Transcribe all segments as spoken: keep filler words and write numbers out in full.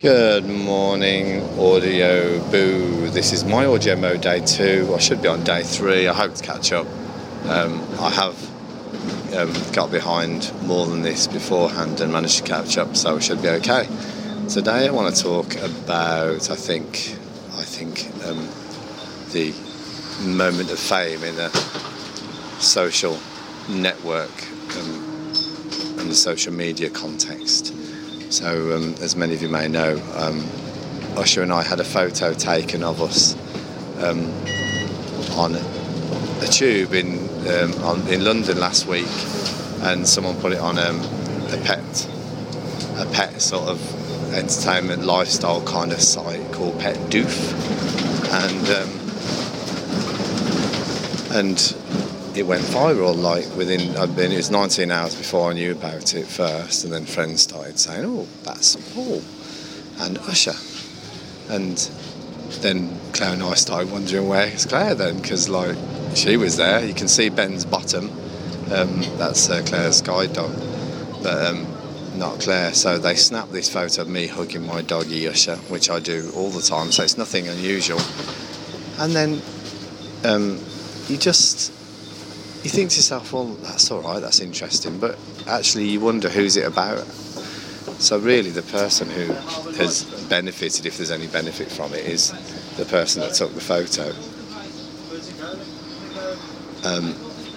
Good morning, Audio Boo. This is my audio mode day two. I should be on day three. I hope to catch up. Um, I have um, got behind more than this beforehand and managed to catch up, so I should be okay. Today I want to talk about, I think, I think um, the moment of fame in a social network um, and the social media context. So, um, as many of you may know, um, Usher and I had a photo taken of us um, on a tube in um, on, in London last week, and someone put it on um, a pet, a pet sort of entertainment lifestyle kind of site called Pet Doof, and um, and it went viral. Like within, I mean, it was nineteen hours before I knew about it first, and then friends started saying, "Oh, that's Paul and Usher," and then Claire and I started wondering where's Claire then, because like she was there. You can see Ben's bottom. Um, that's uh, Claire's guide dog, but um, not Claire. So they snapped this photo of me hugging my doggy Usher, which I do all the time. So it's nothing unusual. And then um, you just. You think to yourself, well, that's all right, that's interesting, but actually you wonder who's it about. So really the person who has benefited, if there's any benefit from it, is the person that took the photo. Um,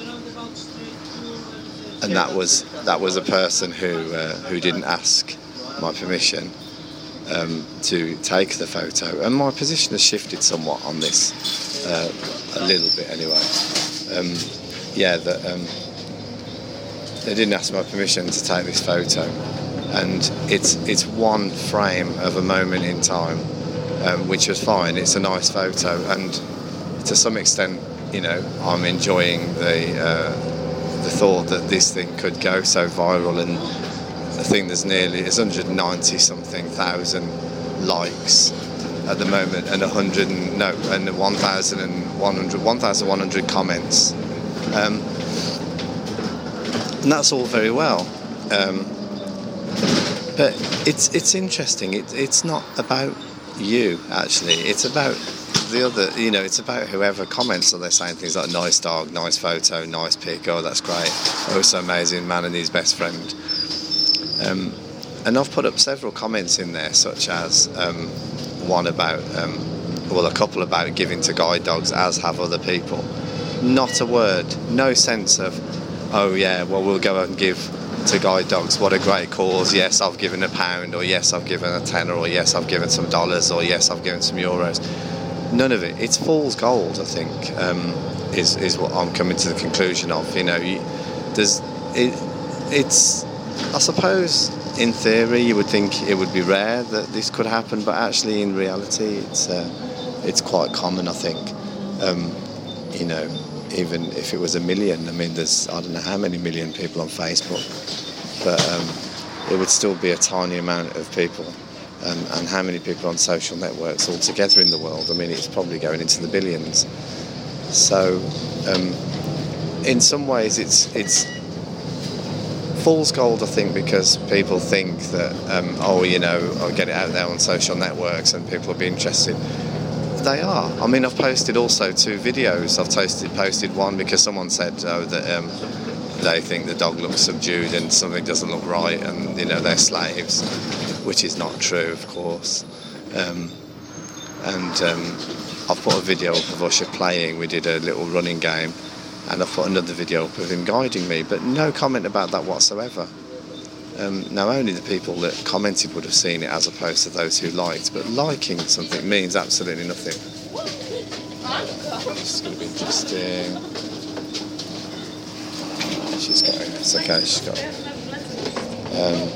and that was that was a person who uh, who didn't ask my permission um, to take the photo. And my position has shifted somewhat on this, uh, a little bit anyway. Um, Yeah, that um, they didn't ask my permission to take this photo, and it's it's one frame of a moment in time, um, which was fine. It's a nice photo, and to some extent, you know, I'm enjoying the uh, the thought that this thing could go so viral, and I think there's nearly it's one hundred ninety something thousand likes at the moment, and one hundred no, and one thousand one hundred one thousand one hundred comments. Um, and that's all very well, um, but it's it's interesting. It, it's not about you actually. It's about the other. You know, it's about whoever comments. So they're saying things like "nice dog," "nice photo," "nice pic." Oh, that's great. Oh, so amazing. Man and his best friend. Um, and I've put up several comments in there, such as um, one about, um, well, a couple about giving to guide dogs, as have other people. Not a word, no sense of, oh yeah, well we'll go and give to guide dogs, what a great cause, yes I've given a pound, or yes I've given a tenner, or yes I've given some dollars, or yes I've given some euros. None of it. It's fool's gold, I think, um, is is what I'm coming to the conclusion of. You know, you, there's it, it's, I suppose in theory you would think it would be rare that this could happen, but actually in reality it's uh, it's quite common, I think. Um, you know, even if it was a million, I mean, there's, I don't know how many million people on Facebook, but um, it would still be a tiny amount of people. Um, and how many people on social networks altogether in the world? I mean, it's probably going into the billions. So, um, in some ways, it's it's fool's gold, I think, because people think that, um, oh, you know, I'll get it out there on social networks and people will be interested. They are. I mean, I've posted also two videos. I've posted posted one because someone said oh, that um, they think the dog looks subdued and something doesn't look right, and you know they're slaves, which is not true, of course. Um, and um, I've put a video up of Usher playing. We did a little running game, and I've put another video up of him guiding me, but no comment about that whatsoever. Um, now, only the people that commented would have seen it, as opposed to those who liked. But liking something means absolutely nothing. This is going to be interesting. She's got it. It's okay. She's got it. Um,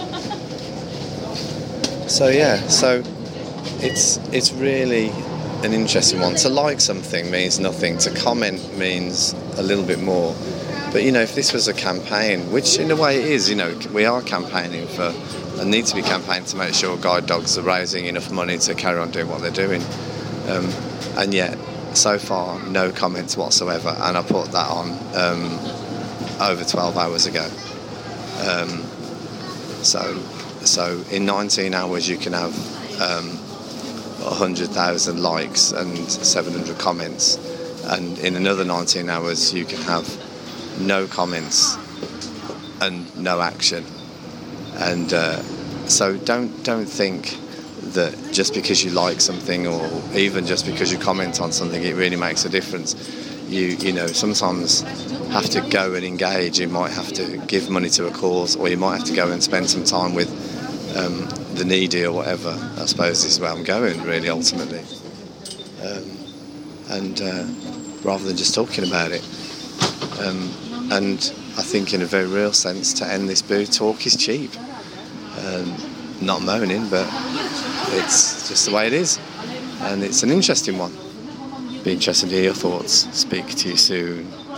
so yeah. So it's it's really an interesting one. To like something means nothing. To comment means a little bit more. But, you know, if this was a campaign, which in a way it is, you know, we are campaigning for, and need to be campaigning to make sure guide dogs are raising enough money to carry on doing what they're doing. Um, and yet, so far, no comments whatsoever. And I put that on um, over twelve hours ago. Um, so, so in nineteen hours, you can have um, one hundred thousand likes and seven hundred comments, and in another nineteen hours you can have no comments and no action. And uh, so don't don't think that just because you like something, or even just because you comment on something, it really makes a difference. You you know, sometimes have to go and engage. You might have to give money to a cause, or you might have to go and spend some time with um, the needy or whatever. I suppose this is where I'm going, really, ultimately. Um, and uh, rather than just talking about it. Um, and I think in a very real sense, to end this boo, talk is cheap. Um, not moaning, but it's just the way it is. And it's an interesting one. Be interested to hear your thoughts. Speak to you soon.